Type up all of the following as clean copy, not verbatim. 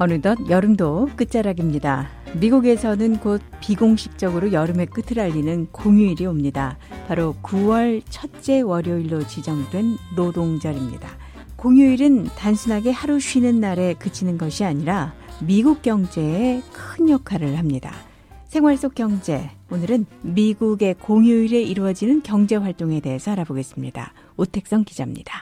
어느덧 여름도 끝자락입니다. 미국에서는 곧 비공식적으로 여름의 끝을 알리는 공휴일이 옵니다. 바로 9월 첫째 월요일로 지정된 노동절입니다. 공휴일은 단순하게 하루 쉬는 날에 그치는 것이 아니라 미국 경제에 큰 역할을 합니다. 생활 속 경제, 오늘은 미국의 공휴일에 이루어지는 경제활동에 대해서 알아보겠습니다. 오택성 기자입니다.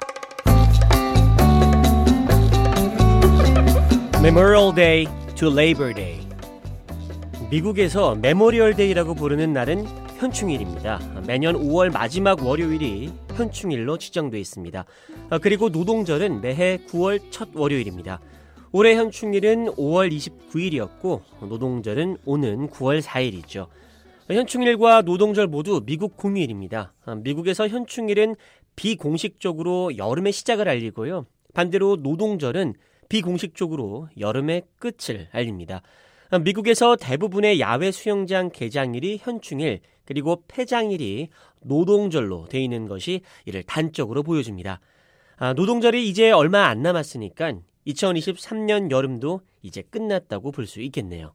Memorial Day to Labor Day. 미국에서 메모리얼 데이라고 부르는 날은 현충일입니다. 매년 5월 마지막 월요일이 현충일로 지정돼 있습니다. 그리고 노동절은 매해 9월 첫 월요일입니다. 올해 현충일은 5월 29일이었고 노동절은 오는 9월 4일이죠. 현충일과 노동절 모두 미국 공휴일입니다. 미국에서 현충일은 비공식적으로 여름의 시작을 알리고요. 반대로 노동절은 비공식적으로 여름의 끝을 알립니다. 미국에서 대부분의 야외 수영장 개장일이 현충일, 그리고 폐장일이 노동절로 되어 있는 것이 이를 단적으로 보여줍니다. 노동절이 이제 얼마 안 남았으니까 2023년 여름도 이제 끝났다고 볼 수 있겠네요.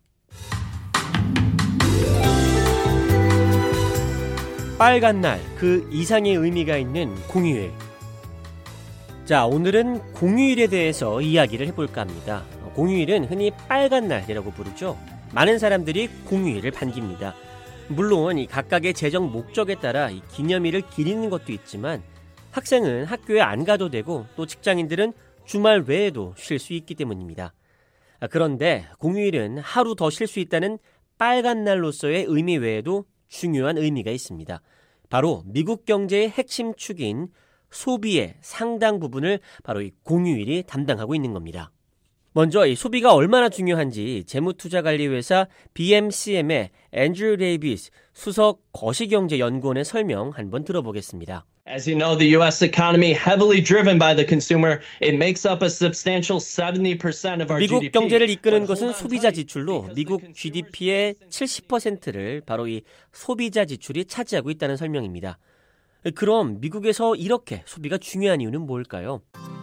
빨간 날, 그 이상의 의미가 있는 공휴일. 자, 오늘은 공휴일에 대해서 이야기를 해볼까 합니다. 공휴일은 흔히 빨간 날이라고 부르죠. 많은 사람들이 공휴일을 반깁니다. 물론 이 각각의 재정 목적에 따라 이 기념일을 기리는 것도 있지만 학생은 학교에 안 가도 되고 또 직장인들은 주말 외에도 쉴 수 있기 때문입니다. 그런데 공휴일은 하루 더 쉴 수 있다는 빨간 날로서의 의미 외에도 중요한 의미가 있습니다. 바로 미국 경제의 핵심 축인 소비의 상당 부분을 바로 이 공휴일이 담당하고 있는 겁니다. 먼저 이 소비가 얼마나 중요한지 재무투자관리회사 BMCM의 앤드류 데이비스 수석 거시경제연구원의 설명 한번 들어보겠습니다. As you know, the U.S. economy heavily driven by the consumer. It makes up a substantial 70% of our 미국 GDP. 경제를 이끄는 것은 소비자 지출로 미국 GDP의 70%를 바로 이 소비자 지출이 차지하고 있다는 설명입니다. 그럼 미국에서 이렇게 소비가 중요한 이유는 뭘까요?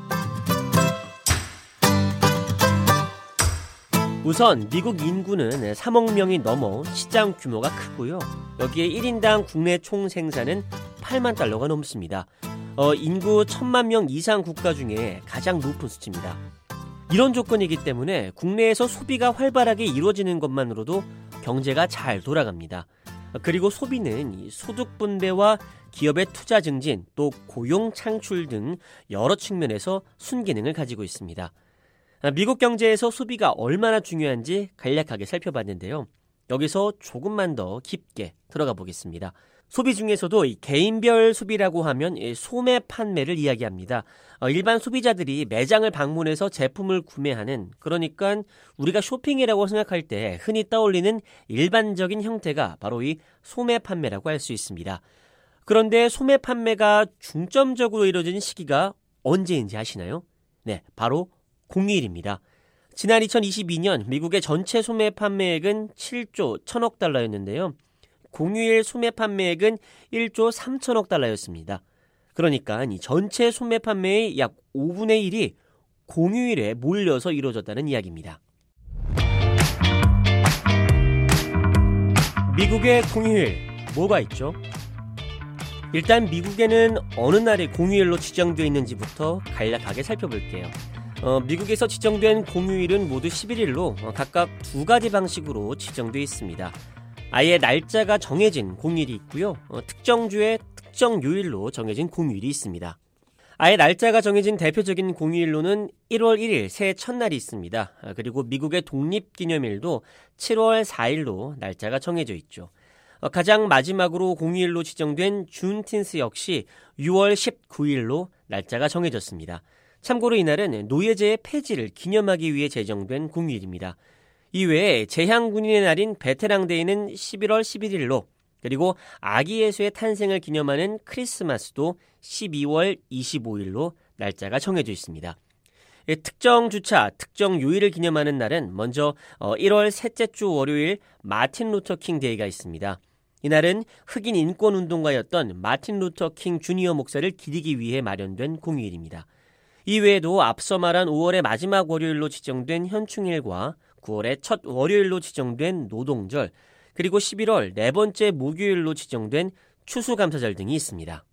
우선 미국 인구는 3억 명이 넘어 시장 규모가 크고요. 여기에 1인당 국내 총 생산은 8만 달러가 넘습니다. 인구 1,000만 명 이상 국가 중에 가장 높은 수치입니다. 이런 조건이기 때문에 국내에서 소비가 활발하게 이루어지는 것만으로도 경제가 잘 돌아갑니다. 그리고 소비는 소득 분배와 기업의 투자 증진, 또 고용 창출 등 여러 측면에서 순기능을 가지고 있습니다. 미국 경제에서 소비가 얼마나 중요한지 간략하게 살펴봤는데요. 여기서 조금만 더 깊게 들어가 보겠습니다. 소비 중에서도 이 개인별 소비라고 하면 소매 판매를 이야기합니다. 일반 소비자들이 매장을 방문해서 제품을 구매하는, 그러니까 우리가 쇼핑이라고 생각할 때 흔히 떠올리는 일반적인 형태가 바로 이 소매 판매라고 할 수 있습니다. 그런데 소매 판매가 중점적으로 이루어진 시기가 언제인지 아시나요? 네, 바로 공휴일입니다. 지난 2022년 미국의 전체 소매 판매액은 7조 1천억 달러였는데요. 공휴일 소매 판매액은 1조 3천억 달러였습니다. 그러니까 이 전체 소매 판매의 약 5분의 1이 공휴일에 몰려서 이루어졌다는 이야기입니다. 미국의 공휴일, 뭐가 있죠? 일단 미국에는 어느 날이 공휴일로 지정되어 있는지부터 간략하게 살펴볼게요. 미국에서 지정된 공휴일은 모두 11일로 각각 두 가지 방식으로 지정되어 있습니다. 아예 날짜가 정해진 공휴일이 있고요. 특정 주에 특정 요일로 정해진 공휴일이 있습니다. 아예 날짜가 정해진 대표적인 공휴일로는 1월 1일 새해 첫날이 있습니다. 그리고 미국의 독립기념일도 7월 4일로 날짜가 정해져 있죠. 가장 마지막으로 공휴일로 지정된 준틴스 역시 6월 19일로 날짜가 정해졌습니다. 참고로 이날은 노예제의 폐지를 기념하기 위해 제정된 공휴일입니다. 이외에 제향군인의 날인 베테랑데이는 11월 11일로, 그리고 아기 예수의 탄생을 기념하는 크리스마스도 12월 25일로 날짜가 정해져 있습니다. 특정 주차, 특정 요일을 기념하는 날은 먼저 1월 셋째 주 월요일 마틴 루터 킹 데이가 있습니다. 이날은 흑인 인권운동가였던 마틴 루터 킹 주니어 목사를 기리기 위해 마련된 공휴일입니다. 이외에도 앞서 말한 5월의 마지막 월요일로 지정된 현충일과 9월의 첫 월요일로 지정된 노동절, 그리고 11월 네 번째 목요일로 지정된 추수감사절 등이 있습니다.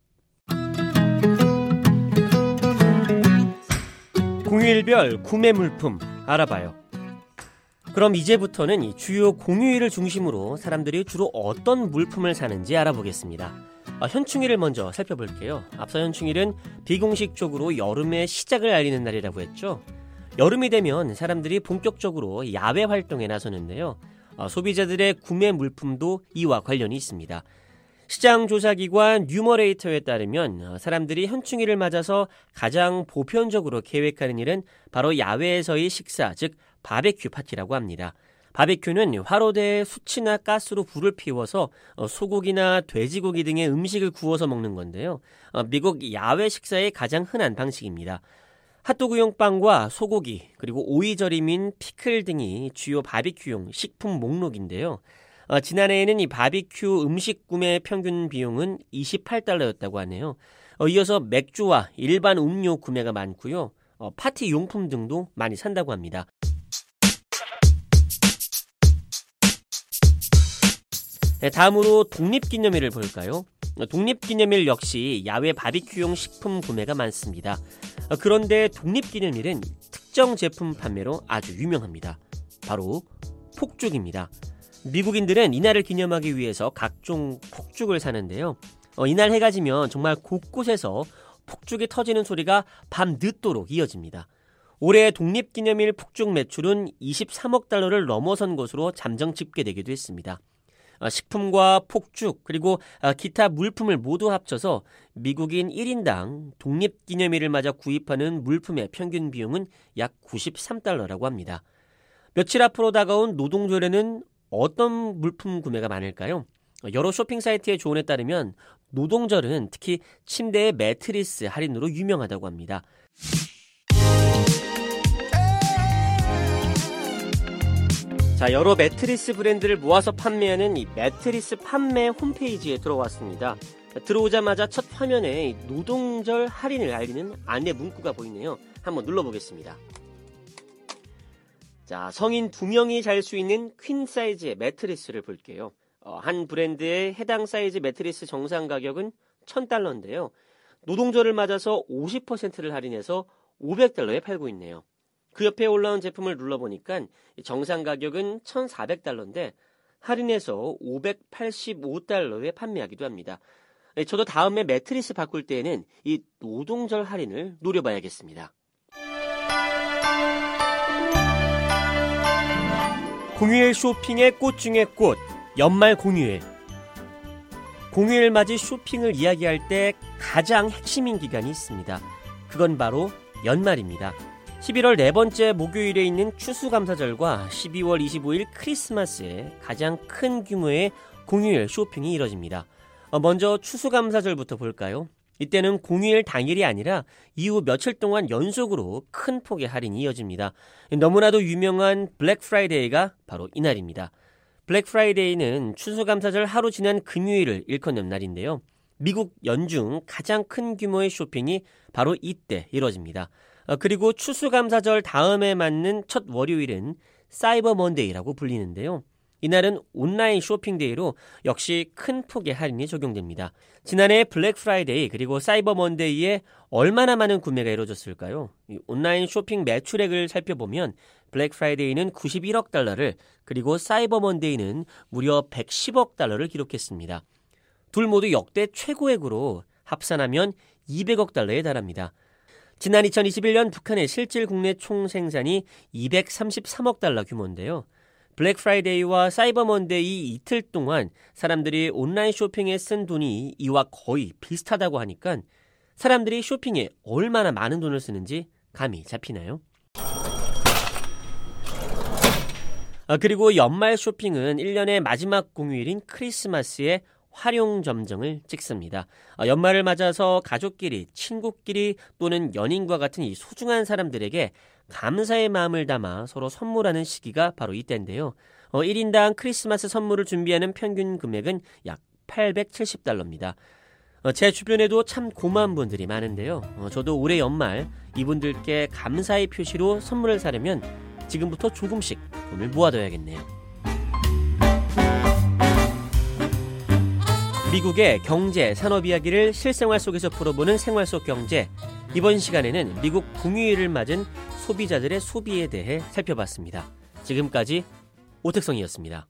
공휴일별 구매 물품 알아봐요. 그럼 이제부터는 이 주요 공휴일을 중심으로 사람들이 주로 어떤 물품을 사는지 알아보겠습니다. 현충일을 먼저 살펴볼게요. 앞서 현충일은 비공식적으로 여름의 시작을 알리는 날이라고 했죠. 여름이 되면 사람들이 본격적으로 야외 활동에 나서는데요. 소비자들의 구매 물품도 이와 관련이 있습니다. 시장조사기관 뉴머레이터에 따르면 사람들이 현충일을 맞아서 가장 보편적으로 계획하는 일은 바로 야외에서의 식사, 즉 바베큐 파티라고 합니다. 바베큐는 화로대에 숯이나 가스로 불을 피워서 소고기나 돼지고기 등의 음식을 구워서 먹는 건데요. 미국 야외 식사의 가장 흔한 방식입니다. 핫도그용 빵과 소고기, 그리고 오이절임인 피클 등이 주요 바비큐용 식품 목록인데요. 지난해에는 이 바비큐 음식 구매 평균 비용은 $28였다고 하네요. 이어서 맥주와 일반 음료 구매가 많고요. 파티 용품 등도 많이 산다고 합니다. 다음으로 독립기념일을 볼까요? 독립기념일 역시 야외 바비큐용 식품 구매가 많습니다. 그런데 독립기념일은 특정 제품 판매로 아주 유명합니다. 바로 폭죽입니다. 미국인들은 이날을 기념하기 위해서 각종 폭죽을 사는데요. 이날 해가 지면 정말 곳곳에서 폭죽이 터지는 소리가 밤늦도록 이어집니다. 올해 독립기념일 폭죽 매출은 $23억 넘어선 것으로 잠정 집계되기도 했습니다. 식품과 폭죽 그리고 기타 물품을 모두 합쳐서 미국인 1인당 독립기념일을 맞아 구입하는 물품의 평균 비용은 약 $93라고 합니다. 며칠 앞으로 다가온 노동절에는 어떤 물품 구매가 많을까요? 여러 쇼핑 사이트의 조언에 따르면 노동절은 특히 침대의 매트리스 할인으로 유명하다고 합니다. 자, 여러 매트리스 브랜드를 모아서 판매하는 이 매트리스 판매 홈페이지에 들어왔습니다. 들어오자마자 첫 화면에 노동절 할인을 알리는 안내 문구가 보이네요. 한번 눌러보겠습니다. 자, 성인 2명이 잘 수 있는 퀸 사이즈의 매트리스를 볼게요. 한 브랜드의 해당 사이즈 매트리스 정상 가격은 $1,000인데요. 노동절을 맞아서 50%를 할인해서 $500에 팔고 있네요. 그 옆에 올라온 제품을 눌러보니까 정상 가격은 $1,400인데 할인해서 $585에 판매하기도 합니다. 저도 다음에 매트리스 바꿀 때에는 이 노동절 할인을 노려봐야겠습니다. 공휴일 쇼핑의 꽃 중의 꽃, 연말 공휴일. 공휴일 맞이 쇼핑을 이야기할 때 가장 핵심인 기간이 있습니다. 그건 바로 연말입니다. 11월 네 번째 목요일에 있는 추수감사절과 12월 25일 크리스마스에 가장 큰 규모의 공휴일 쇼핑이 이뤄집니다. 먼저 추수감사절부터 볼까요? 이때는 공휴일 당일이 아니라 이후 며칠 동안 연속으로 큰 폭의 할인이 이어집니다. 너무나도 유명한 블랙 프라이데이가 바로 이날입니다. 블랙 프라이데이는 추수감사절 하루 지난 금요일을 일컫는 날인데요. 미국 연중 가장 큰 규모의 쇼핑이 바로 이때 이뤄집니다. 그리고 추수감사절 다음에 맞는 첫 월요일은 사이버 먼데이라고 불리는데요. 이날은 온라인 쇼핑데이로 역시 큰 폭의 할인이 적용됩니다. 지난해 블랙 프라이데이 그리고 사이버 먼데이에 얼마나 많은 구매가 이루어졌을까요? 온라인 쇼핑 매출액을 살펴보면 블랙 프라이데이는 $91억 그리고 사이버 먼데이는 무려 $110억 기록했습니다. 둘 모두 역대 최고액으로 합산하면 $200억 달합니다. 지난 2021년 북한의 실질 국내 총생산이 $233억 규모인데요. 블랙 프라이데이와 사이버 먼데이 이틀 동안 사람들이 온라인 쇼핑에 쓴 돈이 이와 거의 비슷하다고 하니까 사람들이 쇼핑에 얼마나 많은 돈을 쓰는지 감이 잡히나요? 그리고 연말 쇼핑은 1년의 마지막 공휴일인 크리스마스에 활용점정을 찍습니다. 연말을 맞아서 가족끼리, 친구끼리 또는 연인과 같은 이 소중한 사람들에게 감사의 마음을 담아 서로 선물하는 시기가 바로 이때인데요. 1인당 크리스마스 선물을 준비하는 평균 금액은 약 $870입니다. 제 주변에도 참 고마운 분들이 많은데요. 저도 올해 연말 이분들께 감사의 표시로 선물을 사려면 지금부터 조금씩 돈을 모아둬야겠네요. 미국의 경제, 산업 이야기를 실생활 속에서 풀어보는 생활 속 경제. 이번 시간에는 미국 공휴일을 맞은 소비자들의 소비에 대해 살펴봤습니다. 지금까지 오택성이었습니다.